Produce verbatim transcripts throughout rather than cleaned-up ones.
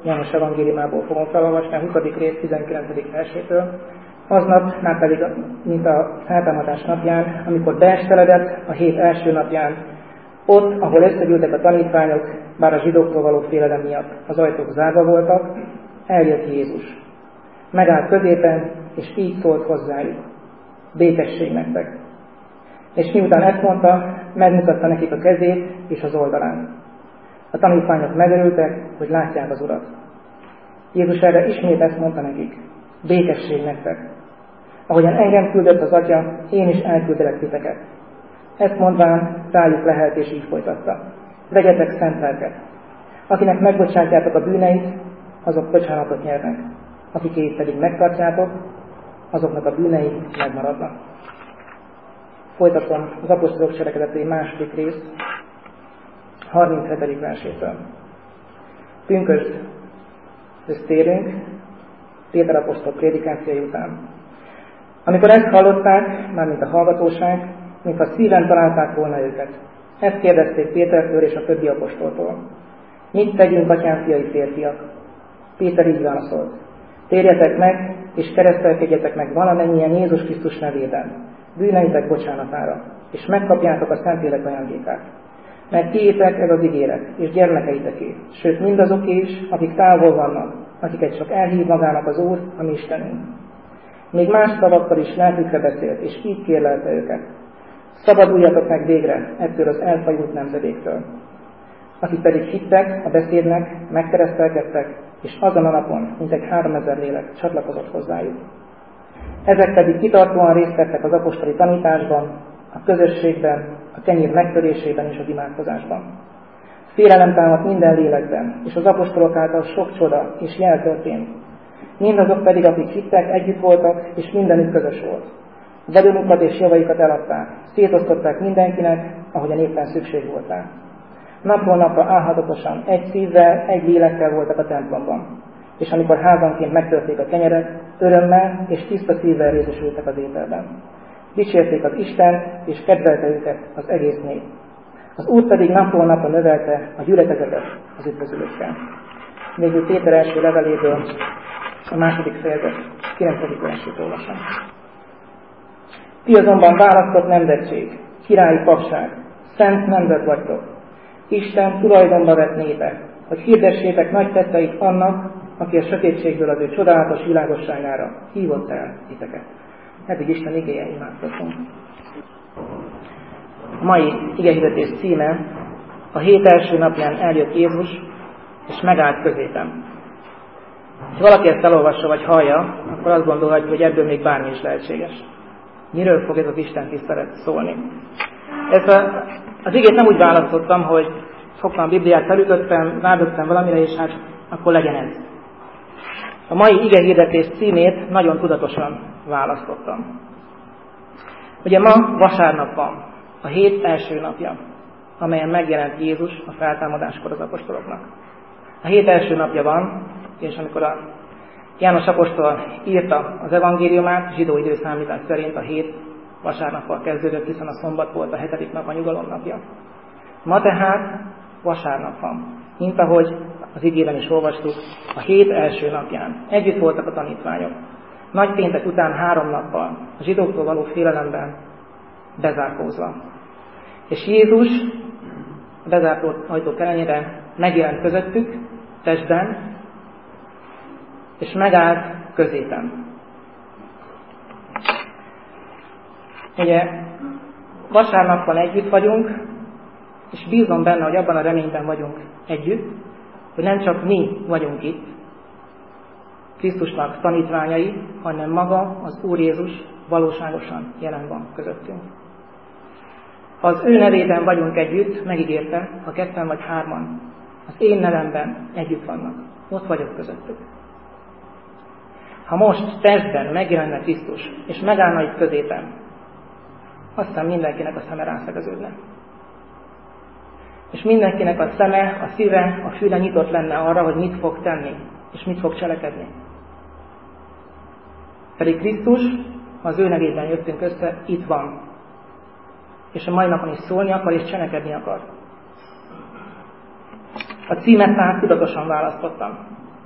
János evangéliumából fogom felolvasni a huszadik rész tizenkilencedik versétől. Aznap, már pedig, mint a feltámadás napján, amikor beesteledett a hét első napján, ott, ahol összegyűltek a tanítványok, bár a zsidóktól való félelem miatt az ajtók zárva voltak, eljött Jézus. Megállt középen, és így szólt hozzájuk: békesség nektek. És miután ezt mondta, megmutatta nekik a kezét és az oldalán. A tanítványok megörültek, hogy látják az Urat. Jézus erre ismét ezt mondta nekik: békesség nektek. Ahogyan engem küldött az Atya, én is elküldelek titeket. Ezt mondván rájuk lehelt, és így folytatta: vegyetek szent lelket. Akinek megbocsátjátok a bűneit, azok bocsánatot nyernek. Akikét pedig megtartjátok, azoknak a bűnei megmaradnak. Folytatom az apostolok cselekedetei második rész, harminchetedik versétől. Pünkösd térünk, Péter apostol prédikációi után. Amikor ezt hallották, mármint a hallgatóság, mintha szíven találták volna őket, ezt kérdezték Pétertől és a többi apostoltól: mit tegyünk, atyám fiai férfiak? Péter így válaszolt: térjetek meg, és keresztelkedjetek meg valamennyien Jézus Krisztus nevében, bűneitek bocsánatára, és megkapjátok a Szentlélek ajándékát. Mert tiétek ez az ígéret, és gyermekeiteké, sőt mindazoké is, akik távol vannak, akiket csak elhív magának az Úr, a mi Istenünk. Még más szavakkal is lelkükre beszélt, és így kérlelte őket: szabaduljatok meg végre ettől az elfajult nemzedéktől. Akik pedig hittek a beszédnek, megkeresztelkedtek, és azon a napon mintegy háromezer lélek csatlakozott hozzájuk. Ezek pedig kitartóan részt vettek az apostoli tanításban, a közösségben, a kenyér megtörésében és az imádkozásban. Félelem támadt minden lélekben, és az apostolok által sok csoda és jel történt. Mindazok pedig, akik hittek, együtt voltak, és mindenük közös volt. Vagyonukat és javaikat eladták, szétosztották mindenkinek, ahogyan éppen szükség volt rá. Napról napra álhadatosan, egy szívvel, egy lélekkel voltak a templomban, és amikor házanként megtörték a kenyeret, örömmel és tiszta szívvel részesültek az ételben. Dicsérték az Istent, és kedvelte őket az egész nép. Az Úr pedig napról napra növelte a gyülekezetet az üdvözülőkkel. Végül Péter első leveléből a második fejezet kilencedik versét olvasom. Ti azonban választott nemzetség, királyi papság, szent nemzet vagytok, Isten tulajdonba vett népe, hogy hirdessétek nagy tetteit annak, aki a sötétségből az ő csodálatos világosságára hívott el titeket. Eddig Isten igéje, imádkozunk. A mai igehirdetés címe: a hét első napján eljött Jézus, és megállt középen. Ha valaki ezt elolvassa vagy hallja, akkor azt gondolhatja, hogy ebből még bármi is lehetséges. Miről fog ez az Isten tisztelet szólni? Ezt a, az igét nem úgy választottam, hogy fogtam a Bibliát, felütöttem, rádögtem valamire, és hát akkor legyen ez. A mai igehirdetés címét nagyon tudatosan választottam. Ugye ma vasárnap van, a hét első napja, amelyen megjelent Jézus a feltámadáskor az apostoloknak. A hét első napja van, és amikor a János apostol írta az evangéliumát, zsidó időszámítás szerint a hét vasárnappal kezdődött, hiszen a szombat volt a hetedik nap, a nyugalom napja. Ma tehát vasárnap van, mint ahogy az igében is olvastuk, a hét első napján. Együtt voltak a tanítványok. Nagy péntek után három nappal, a zsidóktól való félelemben bezárkózva. És Jézus a bezárt ajtók ellenére megjelent közöttük, testben, és megállt középen. Ugye vasárnappal együtt vagyunk, és bízom benne, hogy abban a reményben vagyunk együtt, hogy nem csak mi vagyunk itt, Krisztusnak tanítványai, hanem maga az Úr Jézus valóságosan jelen van közöttünk. Ha az ő nevében vagyunk együtt, megígérte, ha ketten vagy hárman az én nevemben együtt vannak, ott vagyok közöttük. Ha most testben megjelenne Krisztus, és megállna itt középen, aztán mindenkinek a szeme rászegeződne. És mindenkinek a szeme, a szíve, a füle nyitott lenne arra, hogy mit fog tenni, és mit fog cselekedni. Pedig Krisztus, az ő nevében jöttünk össze, itt van. És a mai napon is szólni akar, és cselekedni akar. A címet tehát tudatosan választottam.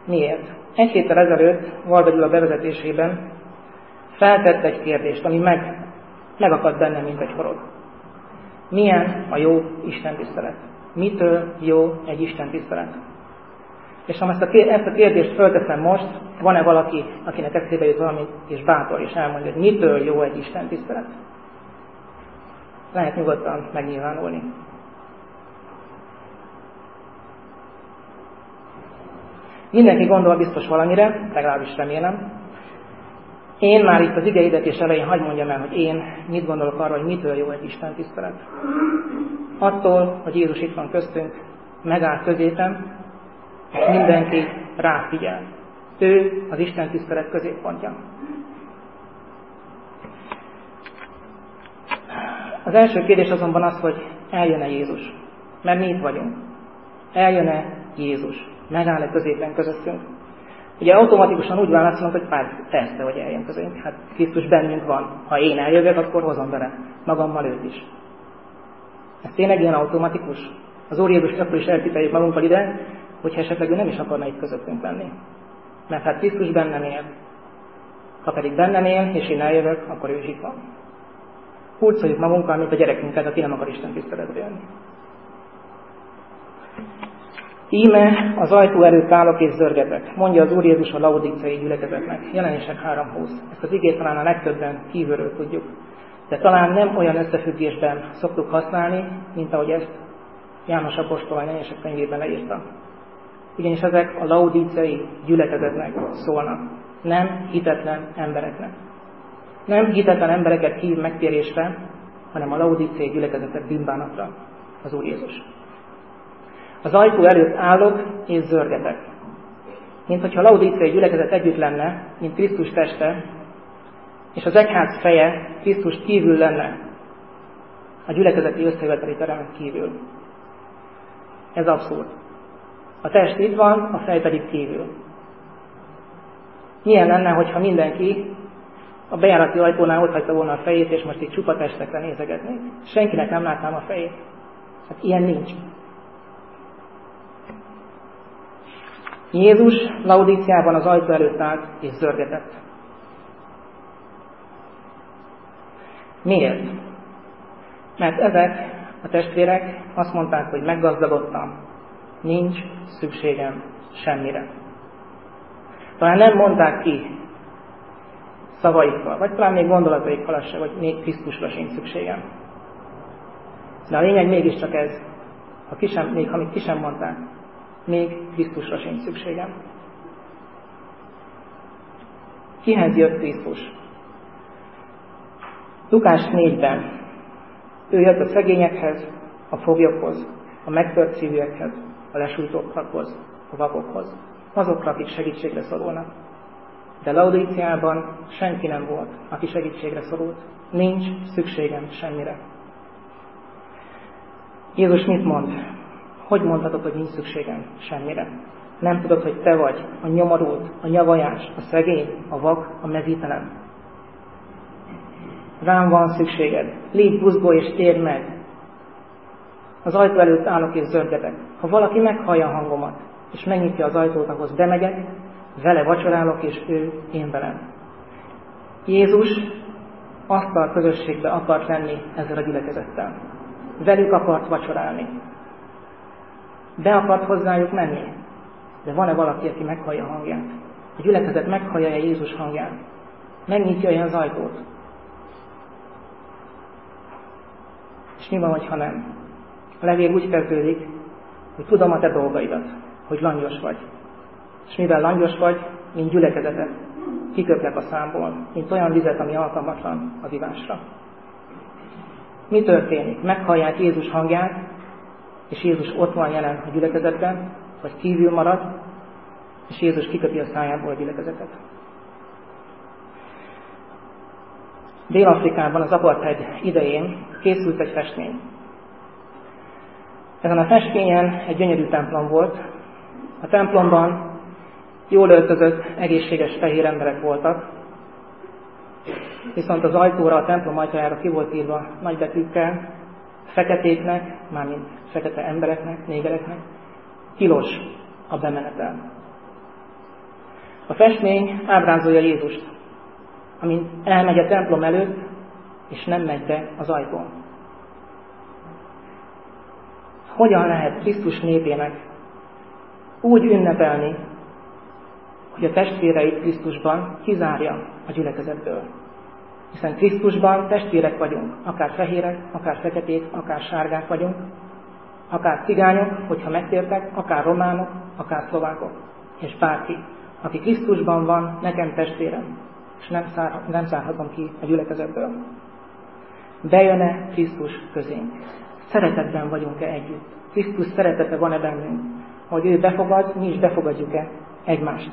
Miért? Egy héttel ezelőtt Varga Gyula bevezetésében feltett egy kérdést, ami meg, megakadt bennem, mint egy horog. Milyen a jó istentisztelet? Mitől jó egy istentisztelet? És ha ezt a, ezt a kérdést fölteszem most, van-e valaki, akinek eszébe jut valami, és bátor, és elmondja, hogy mitől jó egy istentisztelet? Lehet nyugodtan megnyilvánulni. Mindenki gondol biztos valamire, legalábbis remélem. Én már itt az igehirdetés elején hadd mondjam el, hogy én mit gondolok arról, hogy mitől jó egy istentisztelet. Attól, hogy Jézus itt van köztünk, megáll középen, és mindenki ráfigyel. Ő az istentisztelet középpontja. Az első kérdés azonban az, hogy eljön-e Jézus. Mert mi itt vagyunk. Eljön-e Jézus? Megáll-e középen közöttünk? Ugye automatikusan úgy válaszolunk, hogy persze, hogy eljön közénk. Hát Krisztus bennünk van. Ha én eljövök, akkor hozom vele magammal őt is. Ez tényleg ilyen automatikus? Az Úr Jézus akkor is elkítéljük magunkkal ide, hogyha esetleg ő nem is akarna itt közöttünk lenni. Mert hát Krisztus bennem él. Ha pedig bennem él, és én eljövök, akkor ő is itt van. Hurcoljuk magunkkal, mint a gyerekünket, aki nem akar Isten tiszteletbe jönni. Íme az ajtó előtt állok és zörgetek, mondja az Úr Jézus a laodicei gyülekezetnek. Jelenések három húsz. Ezt az igét talán a legtöbben kívülről tudjuk. De talán nem olyan összefüggésben szoktuk használni, mint ahogy ezt János apostol a Jelenések könyvében leírta. Ugyanis ezek a laodicei gyülekezetnek szólnak, nem hitetlen embereknek. Nem hitetlen embereket hív megtérésre, hanem a laodicei gyülekezetet bűnbánatra az Úr Jézus. Az ajtó előtt állok és zörgetek. Mint hogyha a laodicei gyülekezet együtt lenne, mint Krisztus teste, és az egyház feje Krisztus kívül lenne, a gyülekezeti összejöveteli teremen kívül. Ez abszurd. A test itt van, a fej pedig kívül. Milyen lenne, hogyha mindenki a bejárati ajtónál ott hagyta volna a fejét, és most itt csupa testekre nézegetnék? Senkinek nem látnám a fejét. Hát ilyen nincs. Jézus Laodíciában az ajtó előtt állt és zörgetett. Miért? Mert ezek a testvérek azt mondták, hogy meggazdagodtam, nincs szükségem semmire. Talán nem mondták ki szavaikkal, vagy talán még gondolataikkal se, vagy még Krisztusra sincs szükségem. De a lényeg mégiscsak ez, ha ki sem, még ha még ki sem mondták, még Krisztusra sincs szükségem. Kihez jött Krisztus? Lukás négyben ő jött a szegényekhez, a foglyokhoz, a megtört szívűekhez, a lesújtottakhoz, a vakokhoz, azokra, akik segítségre szorulnak. De Laodíciában senki nem volt, aki segítségre szorult. Nincs szükségem semmire. Jézus mit mond? Hogy mondhatod, hogy nincs szükségem semmire? Nem tudod, hogy te vagy a nyomorult, a nyavajás, a szegény, a vak, a mezítelen. Rám van szükséged. Légy buzgó és térd meg. Az ajtó előtt állok és zörgetek. Ha valaki meghallja a hangomat, és megnyitja az ajtót, ahhoz bemegyek, vele vacsorálok, és ő én velem. Jézus asztal közösségbe akart lenni ezzel a gyülekezettel. Velük akart vacsorálni. Be akart hozzájuk menni. De van-e valaki, aki meghallja a hangját? A gyülekezet meghallja-e Jézus hangját? Megnyitja-e az ajtót? És mi van, hogyha nem? A levél úgy kezdődik, hogy tudom a te dolgaidat, hogy langyos vagy. És mivel langyos vagy, mint gyülekezetet, kiköplek a számból, mint olyan vizet, ami alkalmatlan az ivásra. Mi történik? Meghallják Jézus hangját, és Jézus ott van jelen a gyülekezetben, vagy kívül marad, és Jézus kiköpi a szájából a gyülekezetet. Dél-Afrikában az apartheid idején készült egy festmény. Ezen a festményen egy gyönyörű templom volt. A templomban jól öltözött, egészséges fehér emberek voltak, viszont az ajtóra, a templom ajtajára ki volt írva nagybetűkkel, feketéknek, mármint fekete embereknek, négereknek, tilos a bemenetel. A festmény ábrázolja Jézust, amint elmegy a templom előtt, és nem megy be az ajtón. Hogyan lehet Krisztus népének úgy ünnepelni, hogy a testvéreit Krisztusban kizárja a gyülekezetből? Hiszen Krisztusban testvérek vagyunk, akár fehérek, akár feketék, akár sárgák vagyunk, akár cigányok, hogyha megtértek, akár románok, akár szlovákok, és bárki, aki Krisztusban van, nekem testvérem, és nem, szár, nem szárhatom ki a gyülekezetből. Bejön-e Krisztus közénk? Szeretetben vagyunk-e együtt? Krisztus szeretete van-e bennünk? Hogy ő befogad, mi is befogadjuk-e egymást?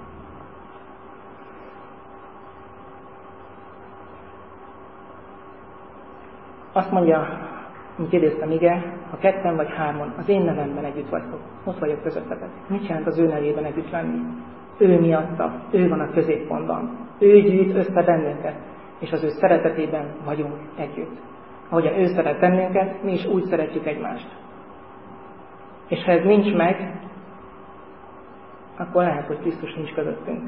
Azt mondja, mint idéztem, ige, ha ketten vagy hárman az én nevemben együtt vagytok, ott vagyok közöttetek. Mit jelent az ő nevében együtt lenni? Ő miatta, ő van a középpontban. Ő gyűjt össze bennünket, és az ő szeretetében vagyunk együtt. Ahogyan ő szeret bennünket, mi is úgy szeretjük egymást. És ha ez nincs meg, akkor lehet, hogy Krisztus nincs közöttünk.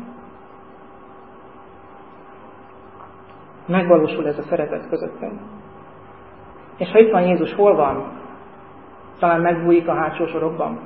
Megvalósul ez a szeretet közöttünk. És ha itt van Jézus, hol van? Talán megbújik a hátsó sorokban.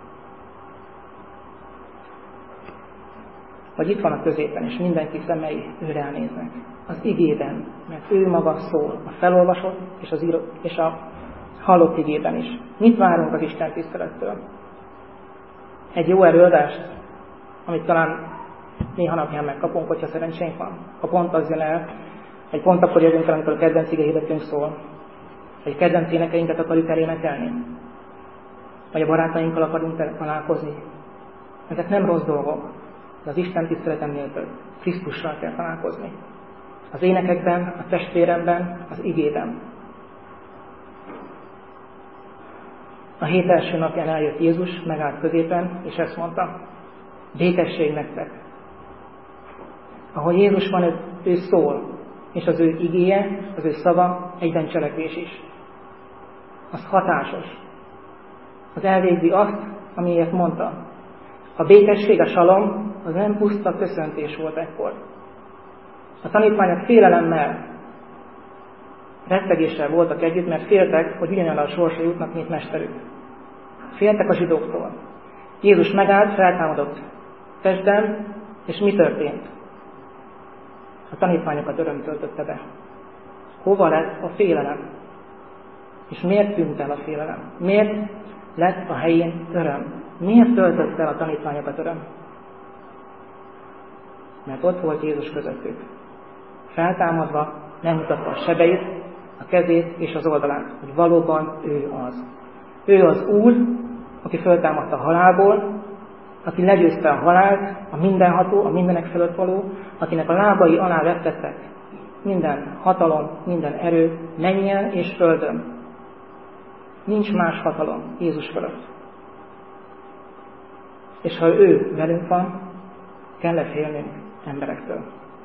Vagy itt van a középen, és mindenki szemei őre elnéznek. Az igében, mert ő maga szól, a felolvasott és, az író, és a hallott igében is. Mit várunk az Isten tisztelettől? Egy jó előadást, amit talán néha napján megkapunk, hogyha szerencsénk van. Ha pont az jön el, egy pont akkor jövünk el, amikor a kedvenc ige hirdetőnk szól. Vagy kedvenc énekeinket akarjuk elénekelni. Vagy a barátainkkal akarunk találkozni. Ezek nem rossz dolgok, de az Isten tiszteleten nélkül Krisztussal kell találkozni. Az énekekben, a testvéremben, az igében. A hét első napján eljött Jézus, megállt középen, és ezt mondta: békesség nektek. Ahol Jézus van, ő, ő szól, és az ő igéje, az ő szava egyben cselekvés is. Az hatásos. Az elvégzi azt, amiért mondta. A békesség, a salom, az nem puszta köszöntés volt ekkor. A tanítványok félelemmel, rettegéssel voltak együtt, mert féltek, hogy ugyanolyan a sorsra jutnak, mint mesterük. Féltek a zsidóktól. Jézus megállt, feltámadott testben, és mi történt? A tanítványokat öröm töltötte be. Hova lett a félelem? És miért tűnt el a félelem? Miért lett a helyén öröm? Miért töltött el a tanítványokat öröm? Mert ott volt Jézus közöttük. Feltámadva nem mutatta a sebeit, a kezét és az oldalát, hogy valóban ő az. Ő az Úr, aki föltámadta a halálból, aki legyőzte a halált, a mindenható, a mindenek fölött való, akinek a lábai alá vettettek minden hatalom, minden erő, mennyen és földön. Nincs más hatalom Jézus fölött. És ha ő velünk van, kell-e félnünk emberektől?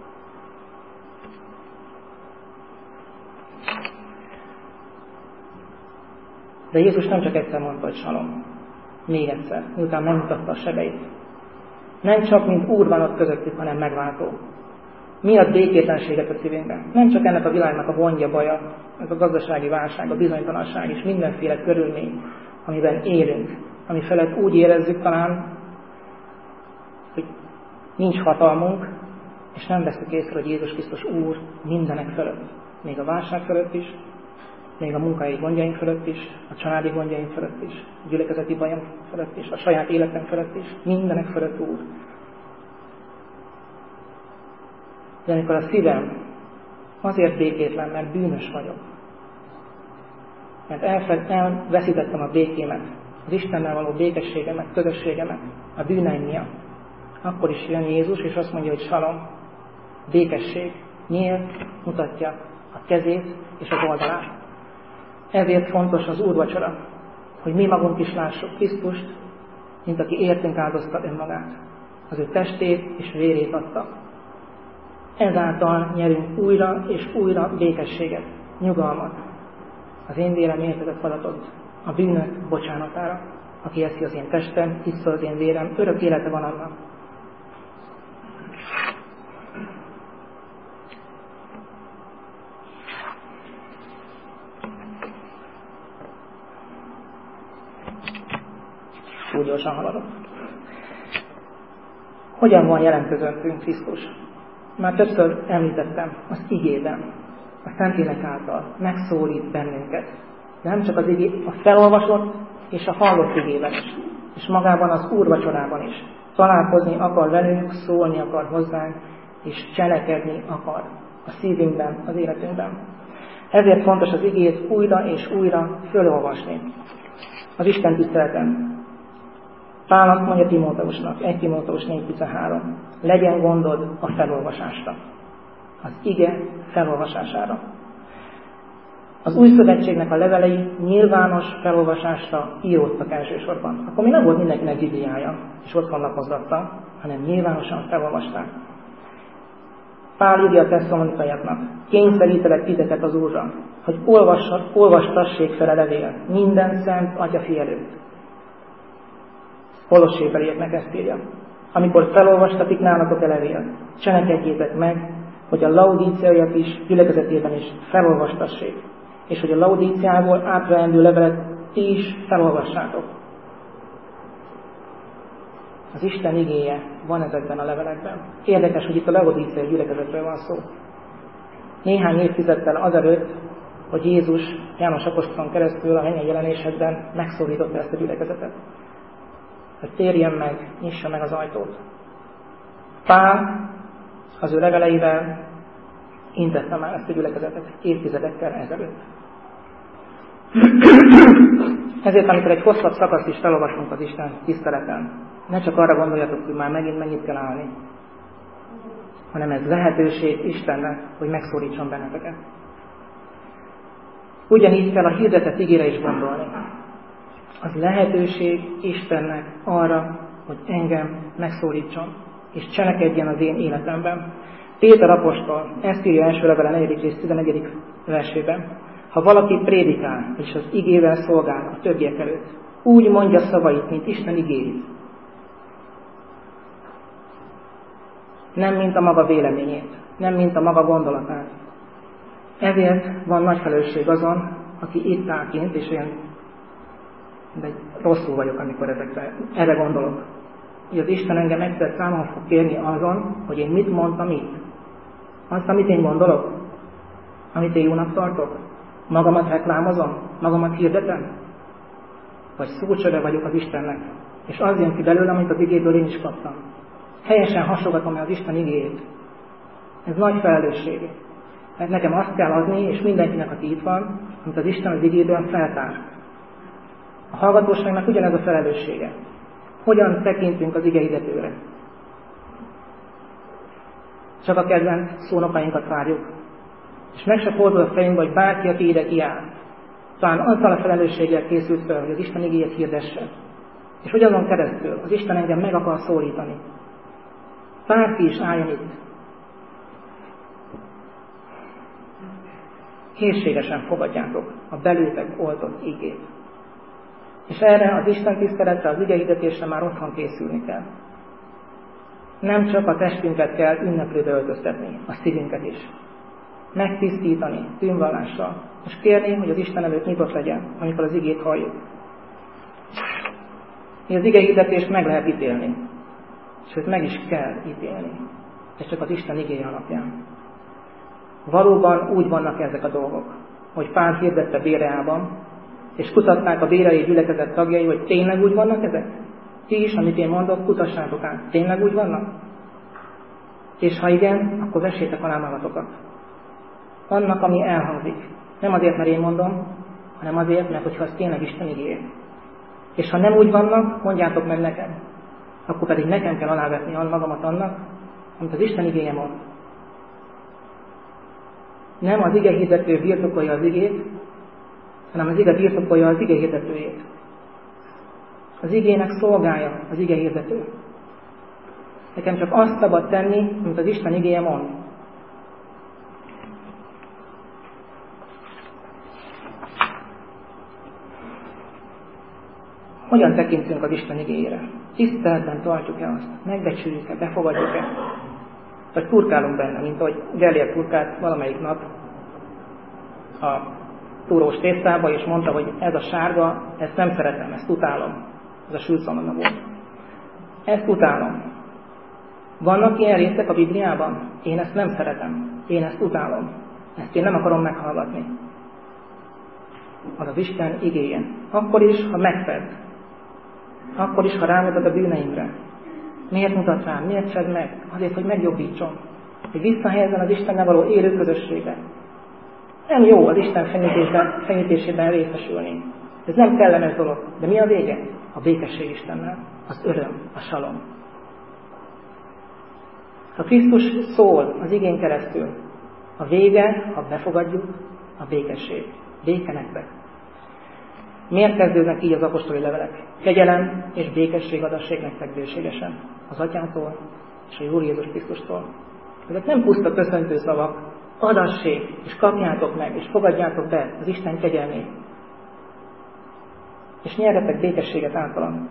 De Jézus nem csak egyszer mondta, hogy salom. Még egyszer, miután megmutatta a sebeit. Nem csak mint Úr van ott közöttük, hanem megváltó. Miatt békétlenséget a szívünkben. Nem csak ennek a világnak a gondja, baja, ez a gazdasági válság, a bizonytalanság és mindenféle körülmény, amiben élünk, ami felett úgy érezzük talán, hogy nincs hatalmunk, és nem veszük észre, hogy Jézus Krisztus Úr mindenek fölött. Még a válság fölött is, még a munkai gondjaink fölött is, a családi gondjaink fölött is, a gyülekezeti bajunk fölött is, a saját életünk fölött is, mindenek fölött Úr. De amikor a szívem azért békétlen, mert bűnös vagyok, mert elfed, elveszítettem a békémet, az Istennel való békességemet, közösségemet a bűneim miatt, akkor is jön Jézus, és azt mondja, hogy salom, békesség, nyílt, mutatja a kezét és az oldalát. Ezért fontos az úrvacsora, hogy mi magunk is lássuk Krisztust, mint aki értünk áldozta önmagát. Az ő testét és vérét adta. Ezáltal nyerünk újra és újra békességet, nyugalmat. Az én vérem értetett adatot a bűnök bocsánatára. Aki eszi az én testem, hiszi az én vérem, örök élete van annak. túl gyorsan haladok. Hogyan van jelen közöttünk Krisztus? Már többször említettem, az igében, a Szentlélek által megszólít bennünket. De nem csak az igé, a felolvasott és a hallott igében is, és magában az úrvacsorában is. Találkozni akar velünk, szólni akar hozzánk, és cselekedni akar a szívünkben, az életünkben. Ezért fontos az igét újra és újra fölolvasni. Az Isten tiszteleten. Pál azt mondja Timóteusnak, egy Timóteus négy tizenhárom. Legyen gondod a felolvasásra. Az ige felolvasására. Az új szövetségnek a levelei nyilvános felolvasásra íródtak elsősorban. Akkor még nem volt mindenkinek bibliája, és ott lapozgatta, hanem nyilvánosan felolvasták. Pál írja a tesszalonikaiaknak, kényszerítelek titeket az Úrra, hogy olvastassék fel a levél minden szent atyafi előtt. Kolossébbelieknek ezt írja. Amikor felolvastatik nálatok a levél, cselekedjétek meg, hogy a laudíciaiak is gyülekezetében is felolvastassék, és hogy a Laudíciából átveendő levelet ti is felolvassátok. Az Isten igéje van ezekben a levelekben. Érdekes, hogy itt a laudíciai gyülekezetről van szó. Néhány évtizeddel azelőtt, hogy Jézus János apostolon keresztül a mennyei jelenésekben megszólította ezt a gyülekezetet. Hogy térjen meg, nyissa meg az ajtót. Pál az ő leveleivel intette már ezt a gyülekezetet évtizedekkel ezelőtt. Ezért, amikor egy hosszabb szakaszt is felolvasunk az Isten tiszteleten, ne csak arra gondoljatok, hogy már megint mennyit kell állni, hanem ez lehetőség Istennek, hogy megszólítson benneteket. Ugyanígy kell a hirdetett igére is gondolni. Az lehetőség Istennek arra, hogy engem megszólítson, és cselekedjen az én életemben. Péter apostol ezt írja első levele negyedik rész tizennegyedik versében. Ha valaki prédikál, és az igével szolgál a többiek előtt, úgy mondja szavait, mint Isten igéit. Nem mint a maga véleményét, nem mint a maga gondolatát. Ezért van nagy felelősség azon, aki itt áll kint, és én de rosszul vagyok, amikor ezekre, erre gondolok. Hogy az Isten engem egyszer számon fog kérni azon, hogy én mit mondtam itt. Azt, amit én gondolok, amit én jónak tartok, magamat reklámozom, magamat hirdetem, vagy szócsöve vagyok az Istennek, és az jön ki belőlem, amit az igéből én is kaptam. Helyesen hasogatom el az Isten igéjét. Ez nagy felelősség. Mert nekem azt kell adni, és mindenkinek, aki itt van, amit az Isten az igéből feltár. A hallgatóságnak ugyanez a felelőssége. Hogyan tekintünk az igehirdetőre? Csak a kedvenc szónokainkat várjuk. És meg se fordul a fejünkbe, hogy bárki, aki ide kiáll, talán azzal a felelősséggel készült fel, hogy az Isten igéjét hirdesse. És hogy azon keresztül az Isten engem meg akar szólítani. Bárki is álljon itt. Készségesen fogadjátok a belőtek oltott igét. És erre az Isten tiszteletre, az igehirdetésre már otthon készülni kell. Nem csak a testünket kell ünneplőbe öltöztetni, a szívünket is. Megtisztítani bűnvallással, és kérni, hogy az Isten előtt nyitott legyen, amikor az igét halljuk. Hogy az igehirdetést meg lehet ítélni, sőt meg is kell ítélni, és csak az Isten igéje alapján. Valóban úgy vannak ezek a dolgok, hogy Pál hirdette Béreában, és kutatták a béreai gyülekezet tagjai, hogy tényleg úgy vannak ezek? Ti is, amit én mondok, kutassátok át. Tényleg úgy vannak? És ha igen, akkor vessétek alá magatokat. Annak, ami elhangzik. Nem azért, mert én mondom, hanem azért, mert hogyha az tényleg Isten igéje. És ha nem úgy vannak, mondjátok meg nekem. Akkor pedig nekem kell alávetni magamat annak, amit az Isten igéje mond. Nem az igehirdető birtokolja az igét, hanem az ige birtokolja az igehirdetőjét. Az igének szolgálja az igehirdető. Nekem csak azt szabad tenni, amit az Isten igéje mond. Hogyan tekintünk az Isten igéjére? Tiszteletben tartjuk-e azt? Megbecsüljük-e? Befogadjuk-e? Vagy turkálunk benne, mint ahogy Gellért turkált valamelyik nap a túrós tésztába, és mondta, hogy ez a sárga, ezt nem szeretem, ezt utálom. ez a sült szalonna volt. Ezt utálom. Vannak ilyen részek a Bibliában? Én ezt nem szeretem. Én ezt utálom. Ezt én nem akarom meghallgatni. Az az Isten igéjén. Akkor is, ha megfed. Akkor is, ha rámutat a bűneimre. Miért mutat rám? Miért fed meg? Azért, hogy megjobbítson. Hogy visszahelyezzen az Istennel való élő közösségbe. Nem jó az Isten fenyítésében, fenyítésében részesülni. Ez nem kellemes dolog. De mi a vége? A békesség Istennel. Az öröm, a salom. Ha Krisztus szól az igén keresztül, a vége, ha befogadjuk, a békesség. Béke nektek. Miért kezdődnek így az apostoli levelek? Kegyelem és békesség adassék nektek bőségesen. Az Atyától és a Úr Jézus Krisztustól. Ezek nem puszta köszöntő szavak. Adassék, és kapjátok meg, és fogadjátok be az Isten kegyelmét. És nyerjetek békességet általam.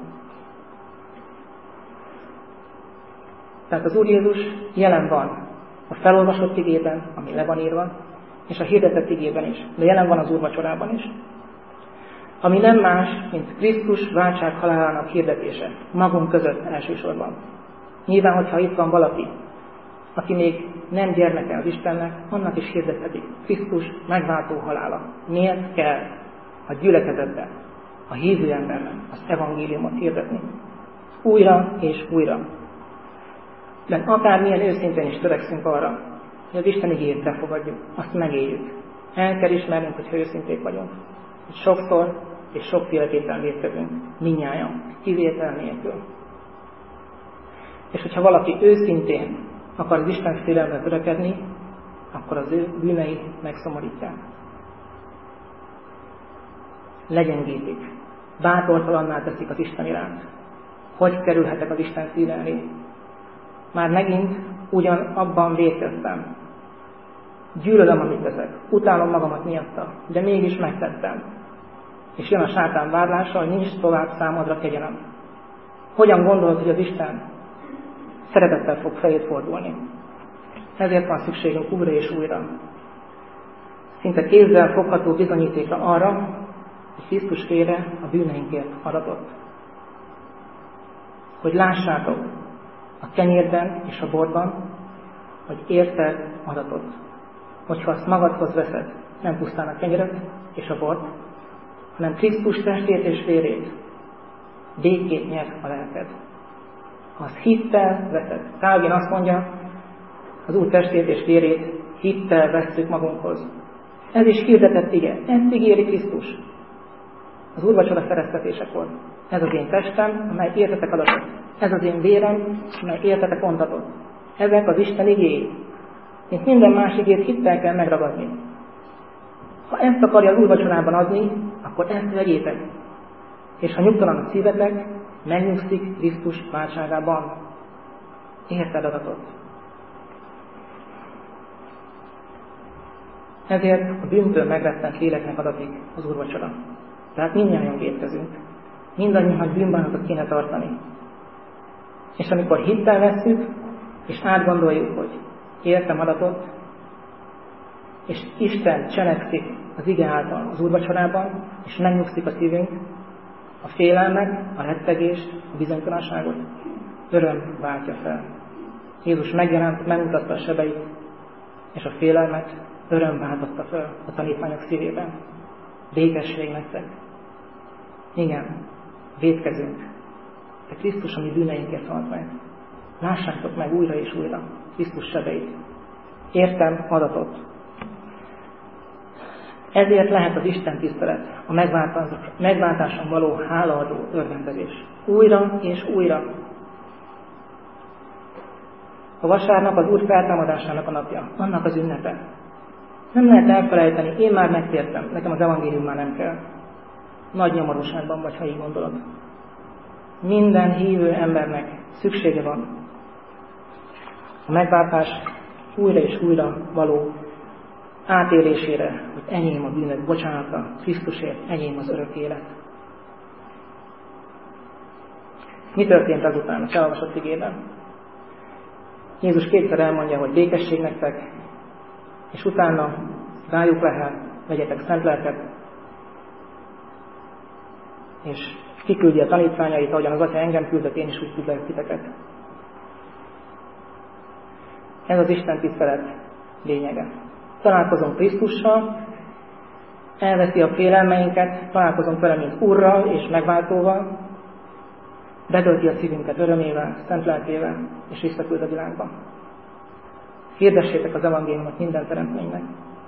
Tehát az Úr Jézus jelen van a felolvasott igében, ami le van írva, és a hirdetett igében is, de jelen van az úrvacsorában is. Ami nem más, mint Krisztus váltság halálának hirdetése, magunk között elsősorban. Nyilván, hogyha itt van valaki, aki még nem gyermeke az Istennek, annak is hirdethetik Krisztus megváltó halála. Miért kell a gyülekezetben, a hívő embernek az evangéliumot hirdetni? Újra és újra. De akármilyen őszintén is törekszünk arra, hogy az Isten igéjét befogadjuk, azt megéljük. El kell ismernünk, hogyha őszinték vagyunk. Hogy sokszor és sokféleképpen vétkezünk, mindnyájan, kivétel nélkül. És hogyha valaki őszintén akar az Isten félelmre törekedni, akkor az ő bűnei megszomorítják. Legyengítik. Bátortalanná teszik az Isten iránt. Hogy kerülhetek az Isten szíve elé? Már megint ugyan abban vétkeztem. Gyűlölöm, amit teszek. Utálom magamat miatta, de mégis megtettem. És jön a sátán vádlása, hogy nincs tovább számodra kegyelem. Hogyan gondolod, hogy az Isten szeretettel fog fejét fordulni? Ezért van szükségünk újra és újra. Szinte kézzel fogható bizonyítékra arra, hogy Krisztus vére a bűneinkért adatott. Hogy lássátok a kenyérben és a borban, hogy érted adatot. Hogyha azt magadhoz veszed, nem pusztán a kenyeret és a bort, hanem Krisztus testét és vérét, békét nyer a lelked. Ha azt hittel veszed. Calvin azt mondja, az Úr testét és vérét hittel vesszük magunkhoz. Ez is hirdetett ige. Ezt ígéri Krisztus. Az úrvacsora szereztetésekor. Ez az én testem, amely értetek adatot. Ez az én vérem, amely értetek ontatott. Ezek az Isten igéi. Mint minden más igét hittel kell megragadni. Ha ezt akarja az úrvacsorában adni, akkor ezt vegyétek. És ha nyugtalan a szívetek, megnyugszik Krisztus váltságában. Érted adatot. Ezért a bűntől megrettent léleknek adatik az úrvacsora. Tehát mindnyájan vétkezünk. Mindannyian bűnbánatot kéne tartani. És amikor hittel vesszük, és átgondoljuk, hogy értem adatot, és Isten cselekszik az ige által az úrvacsorában, és megnyugszik a szívünk, a félelmet, a rettegést, a bizonytalanságot, öröm váltja fel. Jézus megjelent, megmutatta a sebeit, és a félelmet öröm váltotta fel a tanítványok szívében. Békesség nektek. Igen, vétkezünk. De Krisztus a mi bűneinkért halt meg. Lássátok meg újra és újra Krisztus sebeit. Értem adatot. Ezért lehet az Isten tisztelet, a megváltáson való hálaadó örvendezés. Újra és újra. A vasárnap az Úr feltámadásának a napja, annak az ünnepe. Nem lehet elfelejteni, én már megtértem, nekem az evangélium már nem kell. Nagy nyomorúságban vagy, ha így gondolod. Minden hívő embernek szüksége van a megváltás újra és újra való átélésére, hogy enyém a bűnök bocsánata, Krisztusért enyém az örök élet. Mi történt azután a felolvasott igében? Jézus kétszer elmondja, hogy békesség nektek, és utána rájuk lehet, vegyetek szent lelket, és kiküldi a tanítványait, ahogyan az Atya engem küldött, én is úgy küldlek titeket. Ez az Isten tisztelet lényege. Találkozunk Krisztussal, elveszi a félelmeinket, találkozunk vele, mint Úrral és megváltóval, betölti a szívünket örömével, szent lelkével, és visszaküld a világba. Hirdessétek az evangéliumot minden teremtménynek.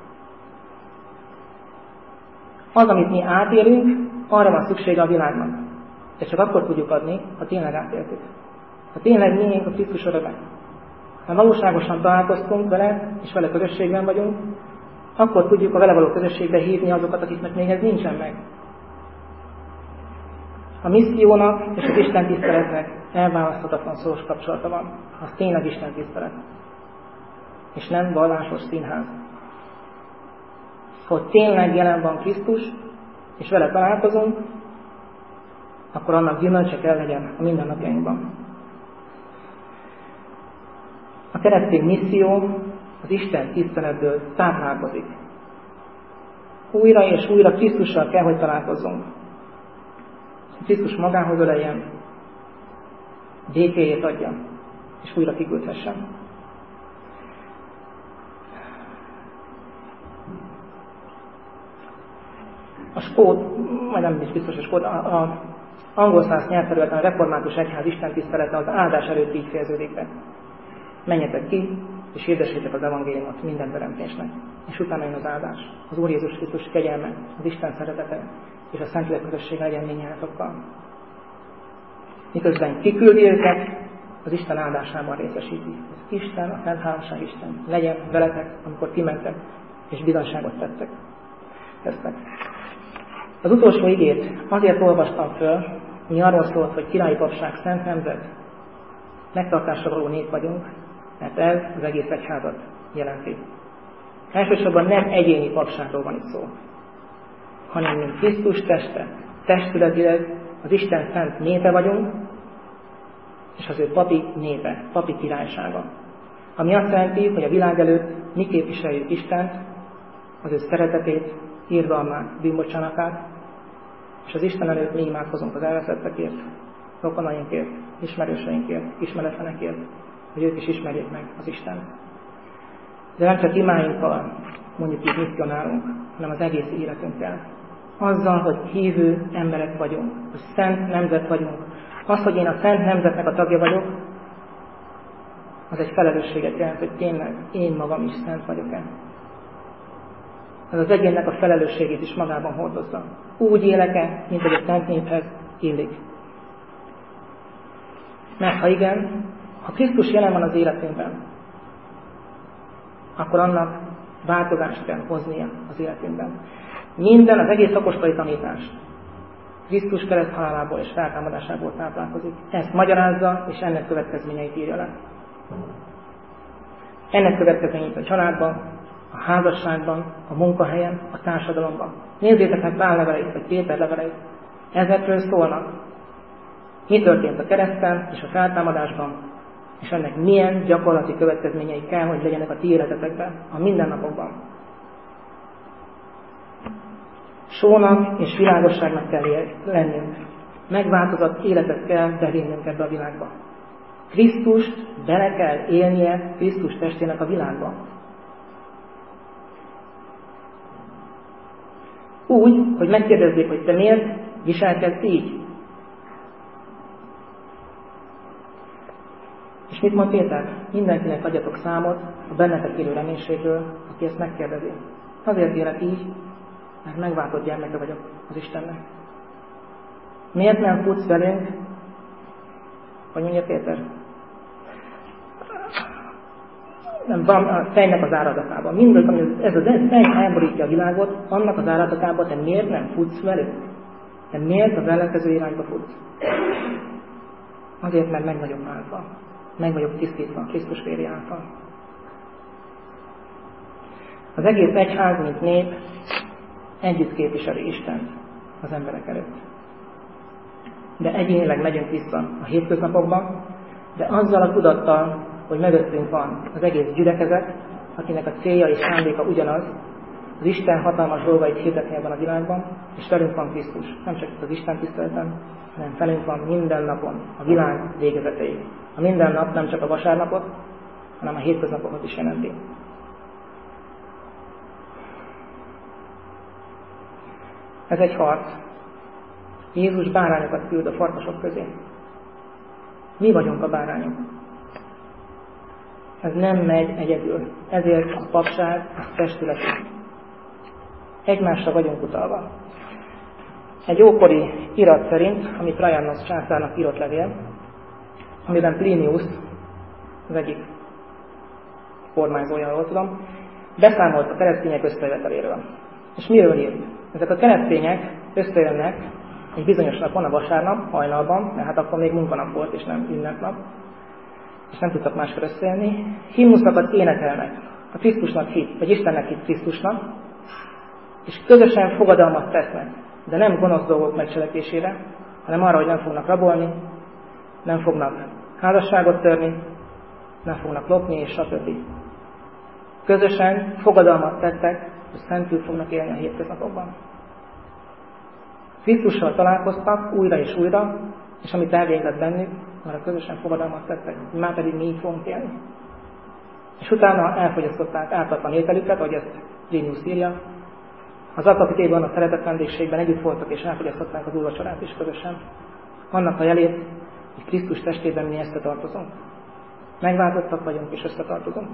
Az, amit mi átélünk, arra van szüksége a világnak. De csak akkor tudjuk adni, ha tényleg átéltük. Ha tényleg miénk a Krisztus öröme. Ha valóságosan találkoztunk vele, és vele közösségben vagyunk, akkor tudjuk a vele való közösségbe hívni azokat, akiknek még ez nincsen meg. A missziónak és az Isten tiszteletnek elválaszthatatlan szoros kapcsolata van. Az tényleg Isten tisztelet. És nem vallásos színház. Ha tényleg jelen van Krisztus, és vele találkozunk, akkor annak gyümölcse kell legyen a mindennapjainkban. A keresztény misszió az Isten tiszteletből táplálkozik. Újra és újra Krisztussal kell, hogy találkozzunk. Krisztus magához öleljen, békéjét adja, és újra kiküldhessen. A skót, majd nem is biztos a skót, a, a angol száz nyelvterületen a református egyház istentisztelete az áldás előtt így fejeződik be. Menjetek ki, és hirdessétek az evangéliumot minden teremtésnek. És utána jön az áldás. Az Úr Jézus Krisztus kegyelme, az Isten szeretete, és a Szentlélek közösség legyen mindnyájatokkal. Miközben kiküldi őket, az Isten áldásában részesíti. Az Isten, a Szent Háromság Isten legyen veletek, amikor kimentek, és bizonyságot tettek. Tesztek. Az utolsó igét azért olvastam föl, mi arról szólt, hogy királyi papság, szent nemzet, megtartásra való nép vagyunk, mert ez az egész egyházat jelenti. Elsősorban nem egyéni papságról van itt szó, hanem mint Krisztus teste, testületileg az Isten szent népe vagyunk, és az ő papi népe, papi királysága. Ami azt jelenti, hogy a világ előtt mi képviseljük Istent, az ő szeretetét, irgalmát, bűnbocsánatát, és az Isten előtt mi imádkozunk az elveszettekért, rokonainkért, ismerőseinkért, ismeretlenekért, hogy ők is ismerjék meg az Istent. De nem csak imáinkkal mondjuk így misszionálunk, hanem az egész életünkkel. Azzal, hogy hívő emberek vagyunk, hogy szent nemzet vagyunk. Az, hogy én a szent nemzetnek a tagja vagyok, az egy felelősséget jelent, hogy tényleg én magam is szent vagyok-e. Ez az egyénnek a felelősségét is magában hordozza. Úgy élek-e, mint hogy a szent néphez illik. Mert ha igen, ha Krisztus jelen van az életünkben, akkor annak változást kell hoznia az életünkben. Minden, az egész apostoli tanítás Krisztus kereszthalálából és feltámadásából táplálkozik. Ezt magyarázza, és ennek következményeit írja le. Ennek következményeit a családban, a házasságban, a munkahelyen, a társadalomban. Nézzétek meg Pál leveleit, vagy Péter leveleit. Ezekről szólnak. Mi történt a kereszten és a feltámadásban, és ennek milyen gyakorlati következményei kell, hogy legyenek a ti életetekben, a mindennapokban. Sónak és világosságnak kell lennünk. Megváltozott életet kell bevinnünk ebbe a világba. Krisztust bele kell élnie Krisztus testének a világba. Úgy, hogy megkérdezzék, hogy te miért viselkedsz így? És mit mond Péter? Mindenkinek adjatok számot a bennetek élő reménységről, aki ezt megkérdezi. Azért élek így, mert megváltott gyermeke vagyok az Istennek. Miért nem futsz velünk? Hogy mondja Péter? Nem, van a fejnek az áradatában. Mindaz, ami ez az fej elborítja a világot, annak az áradatában te miért nem futsz velünk? Te miért az ellenkező irányba futsz? Azért, mert meg vagyok váltva. Meg vagyok tisztítva a Krisztus vére által. Az egész egyház, mint nép, együtt képviseli Istent az emberek előtt. De egyénileg megyünk vissza a hétköznapokban, de azzal a tudattal, hogy mögöttünk van az egész gyülekezet, akinek a célja és szándéka ugyanaz, az Isten hatalmas dolgait hirdetni ebben a világban, és velünk van Krisztus. Nem csak itt az Isten tiszteletben, hanem velünk van minden napon, a világ végezetéig. A minden nap nem csak a vasárnapot, hanem a hétköznapokat is jelenti. Ez egy harc. Jézus bárányokat küld a farkasok közé. Mi vagyunk a bárányok. Ez nem megy egyedül. Ezért a papság a testületi. Egymásra vagyunk utalva. Egy ókori irat szerint, amit Trajanus császárnak írott levél, amiben Plinius, az egyik kormányzója, ahol tudom, beszámolt a keresztények összejöveteléről. És miről írt? Ezek a keresztények összejönnek egy bizonyos napon, a vasárnap, hajnalban, mert hát akkor még munkanap volt, és nem ünnepnap, és nem tudtak máskor összejönni, himnuszokat énekelnek, a Krisztusnak hit, vagy Istennek hit Krisztusnak, és közösen fogadalmat tesznek, de nem gonosz dolgok megcselekvésére, hanem arra, hogy nem fognak rabolni, nem fognak házasságot törni, nem fognak lopni, és stb. Közösen fogadalmat tettek, hogy szentül fognak élni a hétköznapokban. Krisztussal találkoztak újra és újra, és amit elvégzett bennük, arra közösen fogadalmat tettek, hogy már pedig mi így fogunk élni. És utána elfogyasztották ártatlan ételüket, ahogy ezt Plinius írja. Az akapitében, a szeretett vendégségben együtt voltak, és elfogyasztották az úrvacsorát is közösen. Annak a jelét, hogy Krisztus testében mi összetartozunk. Megváltottak vagyunk, és összetartozunk.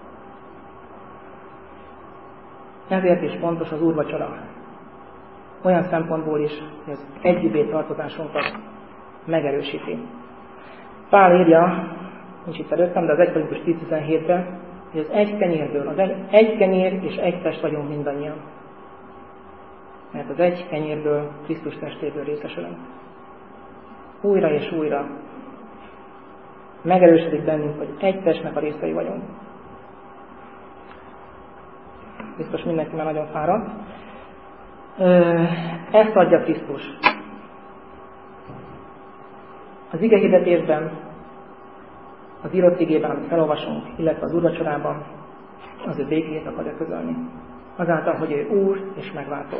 Ezért is fontos az úrvacsora. Olyan szempontból is, hogy az együvé tartozásunkat megerősíti. Pál írja, nincs itt előttem, de az egy Korintus tíz tizenhétben, hogy az egy kenyérből, az egy, egy kenyér és egy test vagyunk mindannyian. Mert az egy kenyérből, Krisztus testéből részesülünk. Újra és újra megerősödik bennünk, hogy egy testnek a részei vagyunk. Biztos mindenki már nagyon fáradt. Ezt adja Krisztus. Az igehirdetésben, az írott igében, amit felolvasunk, illetve az úrvacsorában, az ő békét akarja közölni. Azáltal, hogy ő Úr és megváltó.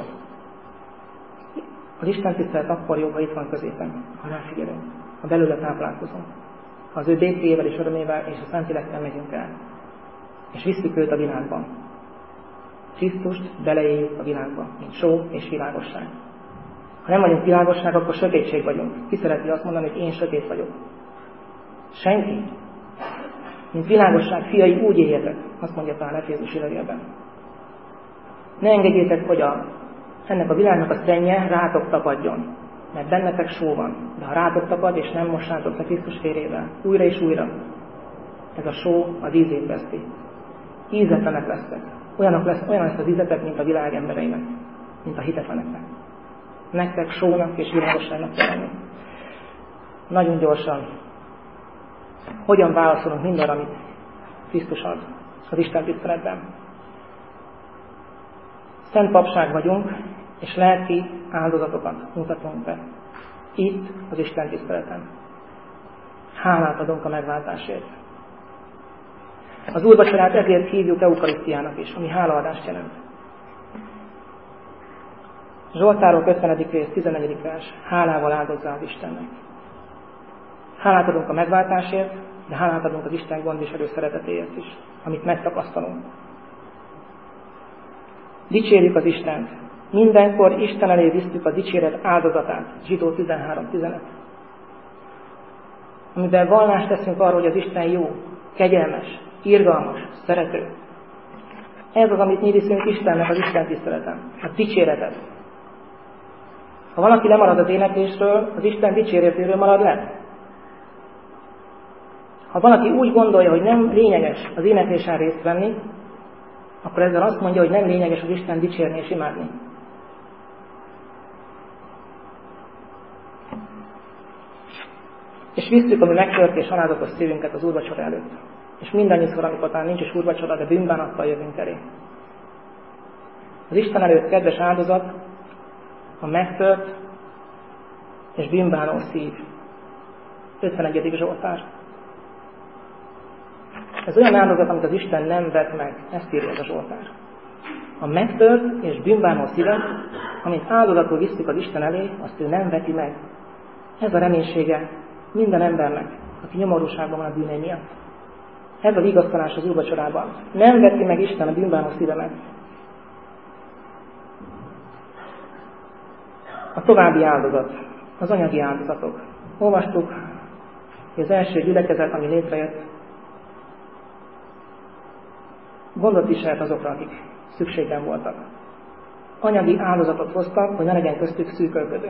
Az Isten tisztelet akkor jó, ha itt van középen, ha ráfigyelünk, ha belőle táplálkozunk, ha az ő békével és örömével és a Szentlélekkel megyünk el, és visszük őt a világban. Krisztust beleéljük a világba, mint só és világosság. Ha nem vagyunk világosság, akkor sötétség vagyunk. Ki szereti azt mondani, hogy én sötét vagyok? Senki. Mint világosság fiai, úgy éljetek, azt mondja Pál Efézusi levélben. Ne engedjétek, hogy a, ennek a világnak a szennye rátok tapadjon, mert bennetek só van. De ha rátok tapad, és nem mossátok le Krisztus vérével, újra és újra, ez a só az ízét veszti. Ízetlenek lesztek. Olyanok lesz, olyan lesz az ízetek, mint a világ embereinek, mint a hitetleneknek. Nektek sónak és világosságnak kell lenni. Nagyon gyorsan. Hogyan válaszolunk mindarra, amit Krisztus ad az Isten tiszteletben? Szent papság vagyunk, és lelki áldozatokat mutatunk be. Itt az Isten tiszteleten. Hálát adunk a megváltásért. Az úrvacsorát ezért hívjuk eukarisztiának is, ami hálaadást jelent. Zsoltárok ötvenedik rész, tizennegyedik vers. Hálával áldozzá az Istennek. Hálát adunk a megváltásért, de hálát adunk az Isten gondviselő szeretetéért is, amit megtapasztalunk. Dicsérjük az Istent. Mindenkor Isten elé visztük a dicséret áldozatát. Zsidó tizenhárom tizenegy. Amiben vallást teszünk arról, hogy az Isten jó, kegyelmes, irgalmas, szerető. Ez az, amit mi viszünk Istennek az Isten tiszteleten. A dicséretet. Ha valaki lemarad az éneklésről, az Isten dicséretéről marad le. Ha valaki úgy gondolja, hogy nem lényeges az éneklésen részt venni, akkor ezzel azt mondja, hogy nem lényeges az Isten dicsérni és imádni. És visszük a mi megtört és alázatos szívünket az úrvacsora előtt. És mindannyiszor, amikor talán nincs is úrvacsora, de bűnbánattal jövünk elé. Az Isten előtt kedves áldozat a megtört és bűnbánó szív. ötvenegyedik Zsoltár. Ez olyan áldozat, amit az Isten nem vet meg. Ezt írja ez a Zsoltár. A megtört és bűnbánó szívet, amit áldozatul visszük az Isten elé, azt ő nem veti meg. Ez a reménysége minden embernek, aki nyomorúságban van a bűnei miatt. Ez a vigasztalás az úrvacsorában. Nem veti meg Isten a bűnbánó szívemet. A további áldozat, az anyagi áldozatok. Olvastuk, hogy az első gyülekezet, ami létrejött, gondot viselt azokra, akik szükségben voltak. Anyagi áldozatot hoztak, hogy ne legyen köztük szűkölködő.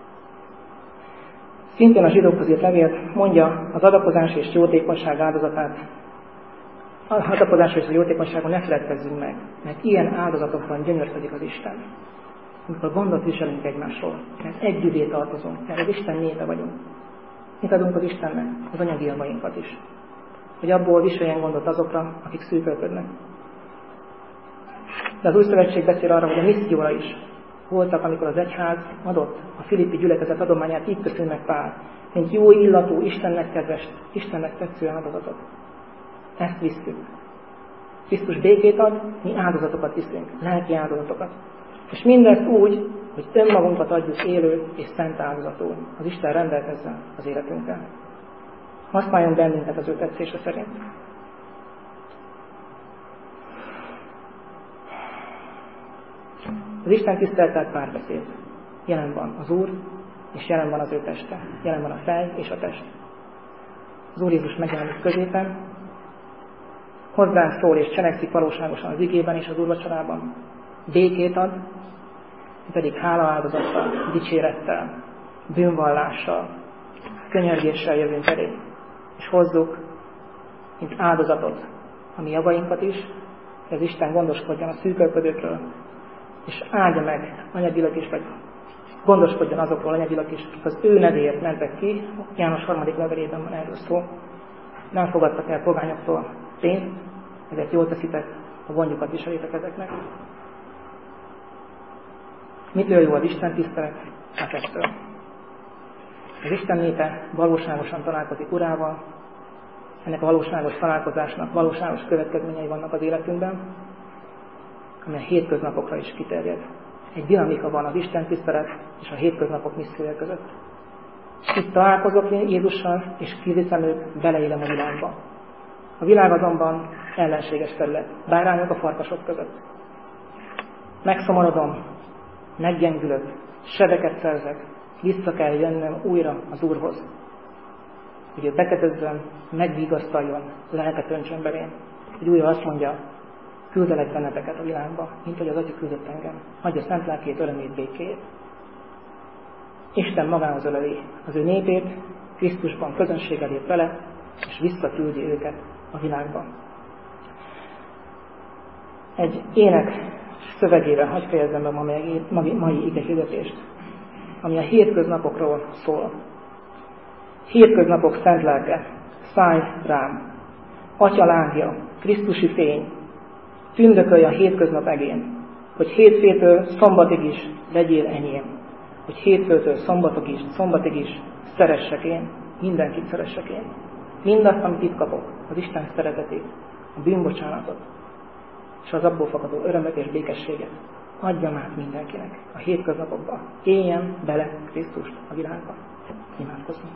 Szintén a zsidókhoz írt levélt mondja, az adakozás és jótékonyság áldozatát, a adakozás és a jótékonyságon ne feledkezzünk meg, mert ilyen áldozatokban gyönyörködik az Isten. Amikor gondot viselünk egymásról, mert egy gyűlé tartozunk, mert az Isten népe vagyunk. Mit adunk az Istennek? Az anyagi javainkat is. Hogy abból viseljen gondot azokra, akik szűkölködnek. De az Új Szövetség beszél arra, hogy a misszióra is voltak, amikor az egyház adott a filippi gyülekezet adományát, így köszön meg Pál, mint jó illatú, Istennek kedves, Istennek tetsző áldozatot. Ezt visszük. Krisztus békét ad, mi áldozatokat viszünk, lelki áldozatokat. És mindezt úgy, hogy önmagunkat adjuk élő és szent áldozatul. Az Isten rendelkezzen az életünkkel. Használjon bennünket az ő tetszése szerint. Az Isten tiszteltelt párbeszéd. Jelen van az Úr, és jelen van az ő teste. Jelen van a fej és a test. Az Úr Jézus megjelenik középen, hozzánk szól és cselekszik valóságosan az igében és az úrvacsorában. Békét ad, mi pedig hálaáldozattal, dicsérettel, bűnvallással, könyörgéssel jövünk elé, és hozzuk, mint áldozatot, a mi javainkat is, hogy az Isten gondoskodjon a szűkölködőkről, és áldja meg anyagilag is, vagy gondoskodjon azokról anyagilag is, akik az ő nevéért mentek ki. János harmadik levelében van erről szó. Nem fogadtak el pogányoktól pénzt, ezért jól teszitek, a gondjukat viselitek ezeknek. Mitől jó az Isten tisztelet? Hát ettől. Az Isten népe valóságosan találkozik Urával, ennek a valóságos találkozásnak valóságos következményei vannak az életünkben, ami a hétköznapokra is kiterjed. Egy dinamika van az Isten tisztelet és a hétköznapok missziója között. Itt találkozok Jézussal, és kiviszem őt, beleélem a világba. A világ azonban ellenséges terület, bárányok a farkasok között. Megszomorodom, meggyengülök, sebeket szerzek, vissza kell jönnöm újra az Úrhoz, hogy ő bekötözzön, megvigasztaljon, lelket öntsön belém, hogy újra azt mondja, küldelek benneteket a világba, mint hogy az Atya küldött engem, adja szent lelkét, örömét, békéjét. Isten magához öleli az ő népét, Krisztusban közönséggel lép vele, és visszaküldi őket a világba. Egy ének szövegével hadd fejezzem be ma mai, mai igehirdetést, ami a hétköznapokról szól. Hétköznapok szent lelke, szállj rám, Atya lángja, Krisztusi fény, tündökölj a hétköznap egén, hogy hétfőtől szombatig is legyél enyém, hogy hétfőtől szombatig is, szombatig is szeressek én, mindenkit szeressek én. Mindazt, amit itt kapok, az Isten szeretetét, a bűnbocsánatot, és az abból fakadó örömet és békességet adjam át mindenkinek a hétköznapokban. Éljen bele Krisztust a világba. Imádkozzunk.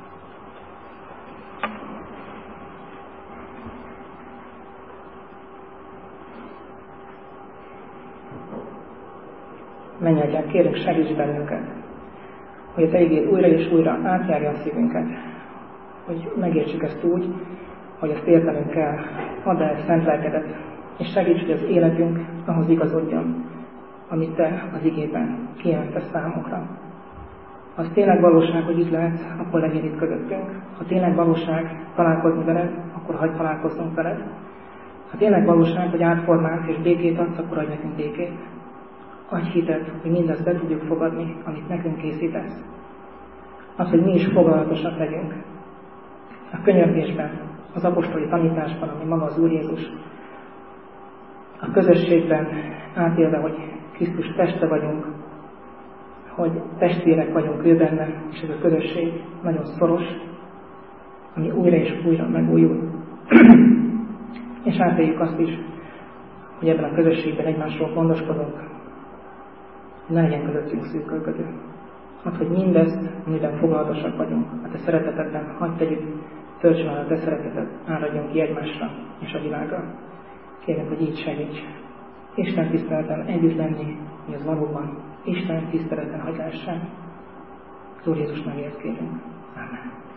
Mennyegyen, kérünk, segíts bennünket, hogy a Te igéd újra és újra átjárja a szívünket, hogy megértsük ezt úgy, hogy ezt értenünk kell. Add el szent lelkedet, és segíts, hogy az életünk ahhoz igazodjon, amit Te az igében kijelentesz számunkra. Ha az tényleg valóság, hogy itt lehet, akkor legyél itt közöttünk. Ha tényleg valóság találkozni veled, akkor hagyj találkozzunk veled. Ha tényleg valóság, hogy átformálsz és békét adsz, akkor adj nekünk békét. Adj hitet, hogy mindezt be tudjuk fogadni, amit nekünk készítesz. Az, hogy mi is foglalatosak legyünk. A könyörgésben, az apostoli tanításban, ami maga az Úr Jézus, a közösségben átélve, hogy Krisztus teste vagyunk, hogy testvérek vagyunk ő benne, és ez a közösség nagyon szoros, ami újra és újra megújul. És átéljük azt is, hogy ebben a közösségben egymásról gondoskodunk, ne legyen közöttünk szűkölködő. Add, hogy mindezt, amiben foglalatosak vagyunk, a te szeretetedben, hagyd tegyük, töltsön el a te szereteted, áradjon ki egymásra és a világra. Kérem, hogy így segíts. Isten tiszteleten együtt lenni, hogy ez valóban Isten tiszteleten hagyással. Az Úr Jézus nevét kérünk. Amen.